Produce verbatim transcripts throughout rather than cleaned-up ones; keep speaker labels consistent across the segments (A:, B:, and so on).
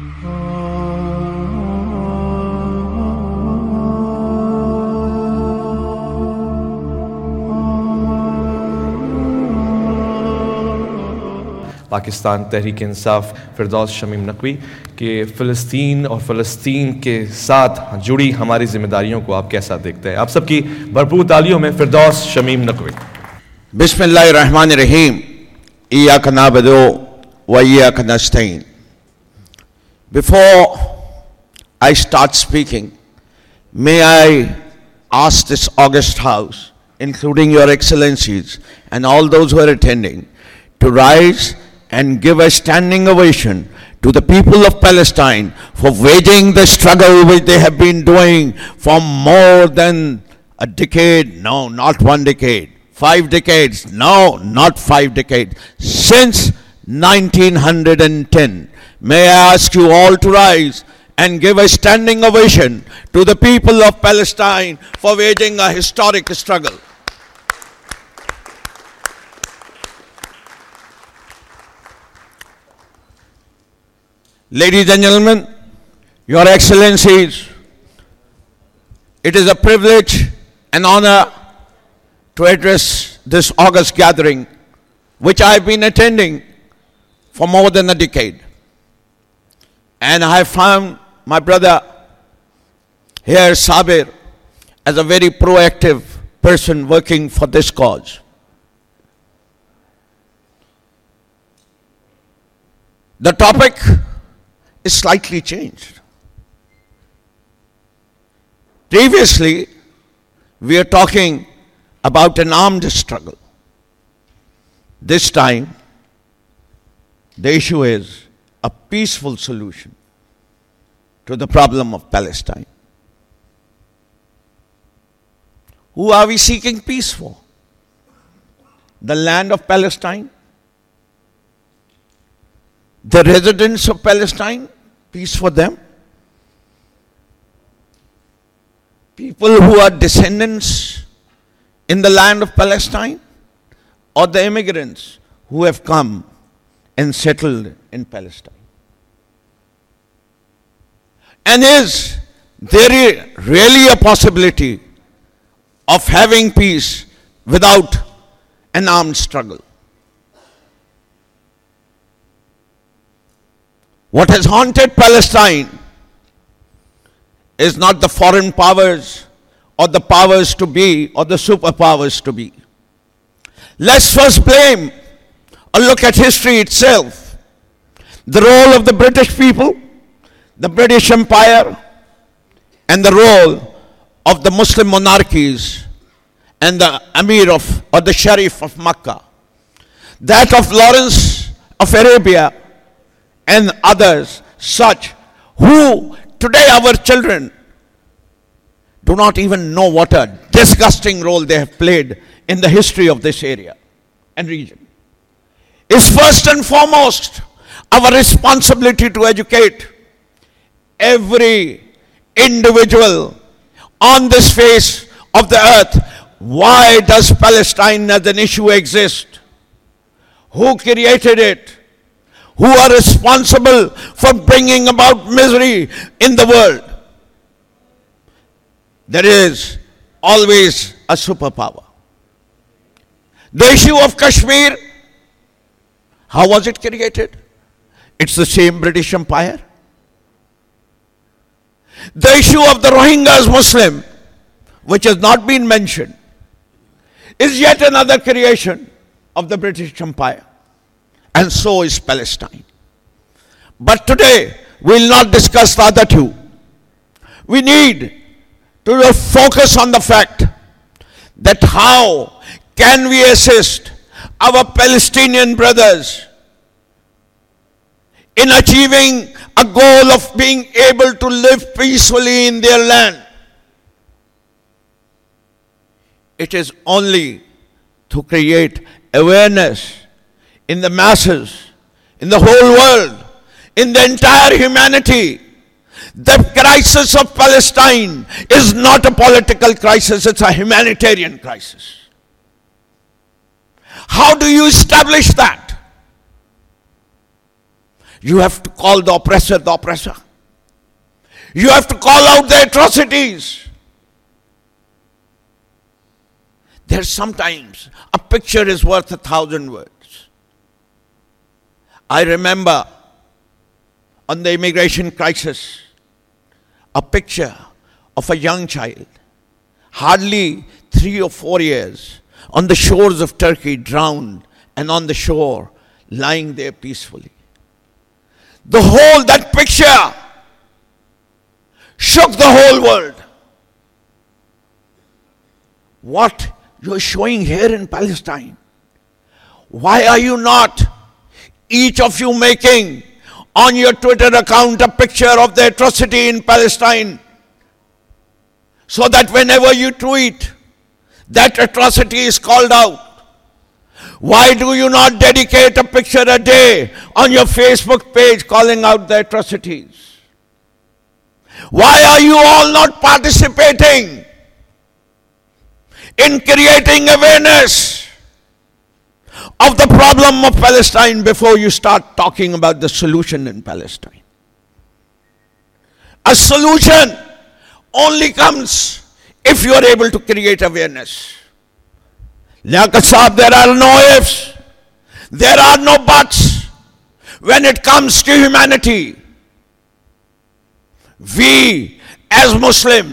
A: पाकिस्तान तहरीक इंसाफ फिरदौस शमीम नकवी कि फ़लस्तीन और फ़लस्तीन के साथ जुड़ी हमारी ज़िम्मेदारियों को आप कैसा देखते हैं? आप सबकी भरपूर तालियों में फिरदौस शमीम नकवी।
B: बिस्मिल्लाहिर्रहमानिर्रहीम, इय्याका नअबुदु व इय्याका नस्तईन। Before I start speaking, may I ask this august house, including your excellencies and all those who are attending, to rise and give a standing ovation to the people of Palestine for waging the struggle which they have been doing for more than a decade. No, not one decade. Five decades. No, not five decades. Since nineteen ten. May I ask you all to rise and give a standing ovation to the people of Palestine for waging a historic struggle. Ladies and gentlemen, your excellencies, it is a privilege and honor to address this august gathering, which I have been attending for more than a decade. And I have found my brother here, Sabir, as a very proactive person working for this cause. The topic is slightly changed. Previously, we are talking about an armed struggle. This time, the issue is a peaceful solution to the problem of Palestine. Who are we seeking peace for? The land of Palestine? The residents of Palestine? Peace for them? People who are descendants in the land of Palestine? Or the immigrants who have come and settled in Palestine? And is there really a possibility of having peace without an armed struggle? What has haunted Palestine is not the foreign powers or the powers to be or the superpowers to be. Let's first blame or look at history itself. The role of the British people, the British Empire, and the role of the Muslim monarchies and the Amir of, or the Sharif of Makkah. That of Lawrence of Arabia and others such who today our children do not even know what a disgusting role they have played in the history of this area and region. Is first and foremost our responsibility to educate every individual on this face of the earth. Why does Palestine as an issue exist? Who created it? Who are responsible for bringing about misery in the world? There is always a superpower. The issue of Kashmir, how was it created? It's the same British Empire. The issue of the Rohingyas Muslim, which has not been mentioned, is yet another creation of the British Empire. And so is Palestine. But today, we will not discuss the other two. We need to focus on the fact that how can we assist our Palestinian brothers in achieving a goal of being able to live peacefully in their land. It is only to create awareness in the masses, in the whole world, in the entire humanity. The crisis of Palestine is not a political crisis, it's a humanitarian crisis. How do you establish that? You have to call the oppressor the oppressor. You have to call out the atrocities. There's sometimes a picture is worth a thousand words. I remember on the immigration crisis, a picture of a young child, hardly three or four years, on the shores of Turkey, drowned, and on the shore, lying there peacefully. The whole, that picture shook the whole world. What you're showing here in Palestine, why are you not, each of you, making on your Twitter account a picture of the atrocity in Palestine, so that whenever you tweet, that atrocity is called out? Why do you not dedicate a picture a day on your Facebook page calling out the atrocities? Why are you all not participating in creating awareness of the problem of Palestine before you start talking about the solution in Palestine? A solution only comes if you are able to create awareness. Liaquat Saab, there are no ifs, there are no buts when it comes to humanity. We as Muslims,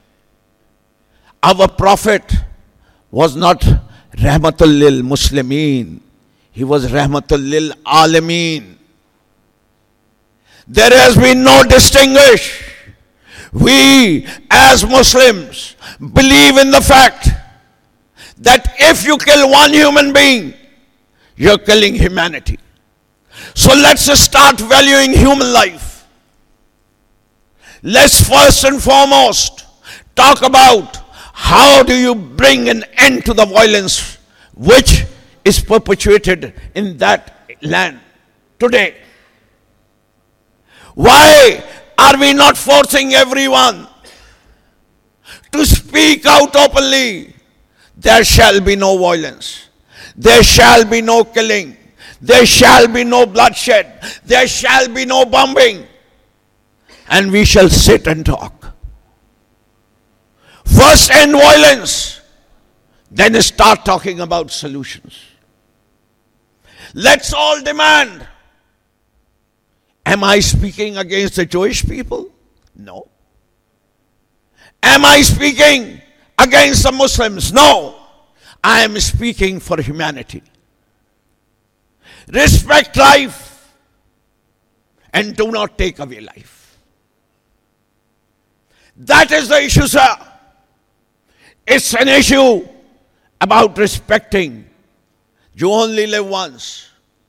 B: our Prophet was not Rahmatul lil Muslimin, he was Rahmatul lil Alameen. There has been no distinguish. We as Muslims believe in the fact that if you kill one human being, you're killing humanity. So let's start valuing human life. Let's first and foremost talk about how do you bring an end to the violence which is perpetuated in that land today. Why are we not forcing everyone to speak out openly? There shall be no violence. There shall be no killing. There shall be no bloodshed. There shall be no bombing. And we shall sit and talk. First end violence, then start talking about solutions. Let's all demand. Am I speaking against the Jewish people? No. Am I speaking against the Muslims? No. I am speaking for humanity. Respect life and do not take away life. That is the issue, sir. It's an issue about respecting. You only live once.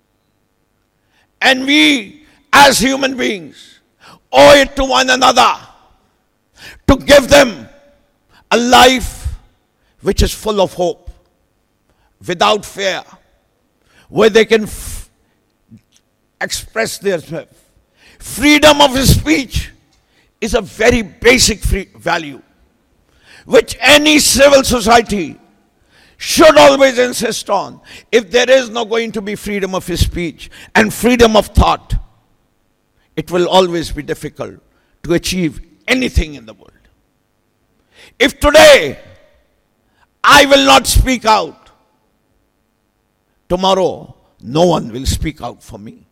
B: And we, as human beings, owe it to one another to give them a life which is full of hope, without fear, where they can f- express their freedom of speech is a very basic free value which any civil society should always insist on. If there is not going to be freedom of speech and freedom of thought, it will always be difficult to achieve anything in the world. If today I will not speak out, tomorrow no one will speak out for me.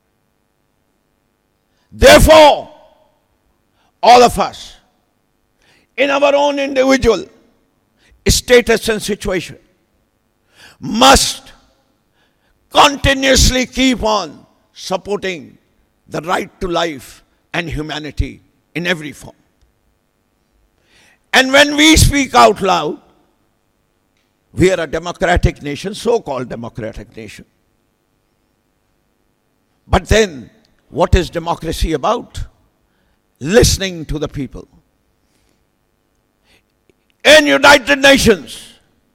B: Therefore, all of us, in our own individual status and situation, must continuously keep on supporting the right to life and humanity in every form. And when we speak out loud, we are a democratic nation, so-called democratic nation. But then, what is democracy about? Listening to the people. In United Nations,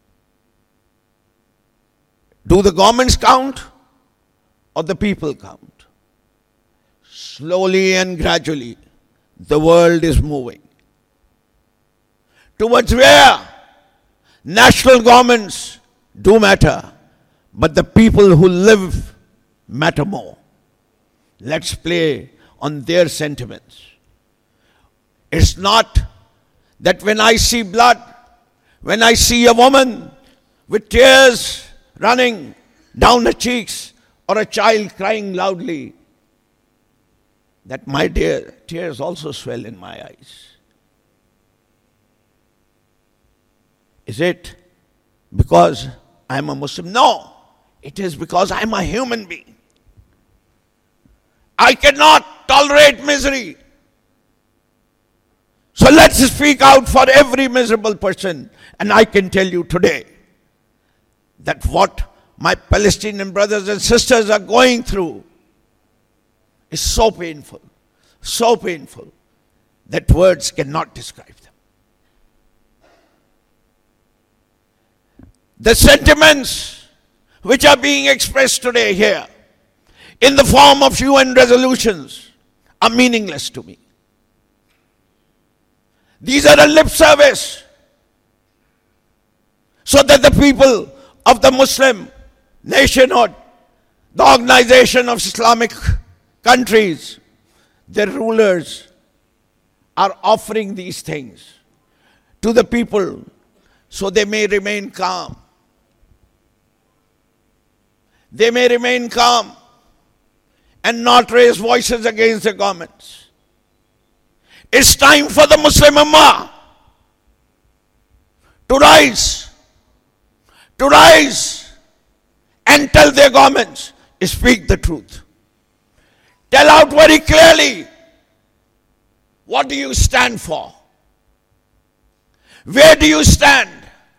B: do the governments count or the people count? Slowly and gradually, the world is moving towards where national governments do matter, but the people who live matter more. let's play on their sentiments. It's not that when I see blood, when I see a woman with tears running down her cheeks or a child crying loudly, that my dear tears also swell in my eyes. Is it because I'm a Muslim? No, it is because I'm a human being. I cannot tolerate misery. So let's speak out for every miserable person. And I can tell you today that what my Palestinian brothers and sisters are going through is so painful, so painful, that words cannot describe them. The sentiments which are being expressed today here in the form of U N resolutions are meaningless to me. These are a lip service so that the people of the Muslim nationhood, the Organization of Islamic Countries, their rulers are offering these things to the people so they may remain calm. They may remain calm and not raise voices against the governments. It's time for the Muslim Ummah to rise, to rise and tell their governments, speak the truth. Tell out very clearly, what do you stand for? Where do you stand?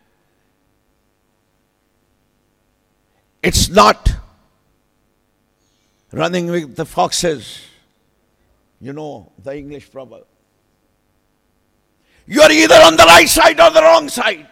B: It's not running with the foxes. You know the English proverb. You are either on the right side or the wrong side.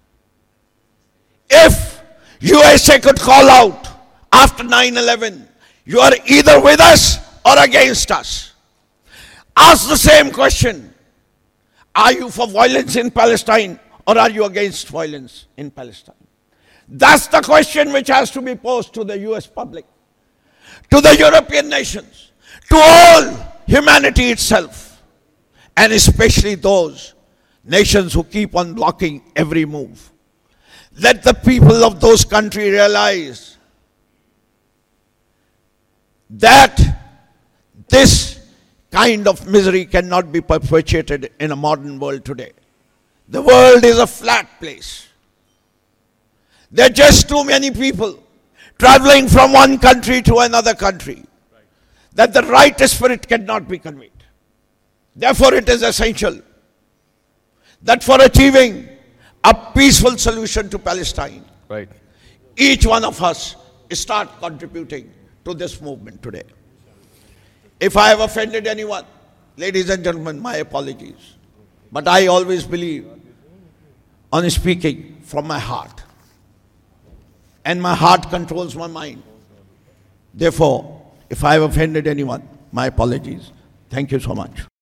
B: If U S A could call out after nine eleven, you are either with us or against us. Ask the same question. Are you for violence in Palestine or are you against violence in Palestine? That's the question which has to be posed to the U S public, to the European nations, to all humanity itself, and especially those nations who keep on blocking every move. Let the people of those countries realize that this kind of misery cannot be perpetuated in a modern world today. The world is a flat place. There are just too many people traveling from one country to another country that the right spirit cannot be conveyed. Therefore, it is essential that for achieving a peaceful solution to Palestine,
A: Right.
B: each one of us start contributing to this movement today. If I have offended anyone, ladies and gentlemen, my apologies. But I always believe on speaking from my heart. And my heart controls my mind. Therefore, if I have offended anyone, my apologies. Thank you so much.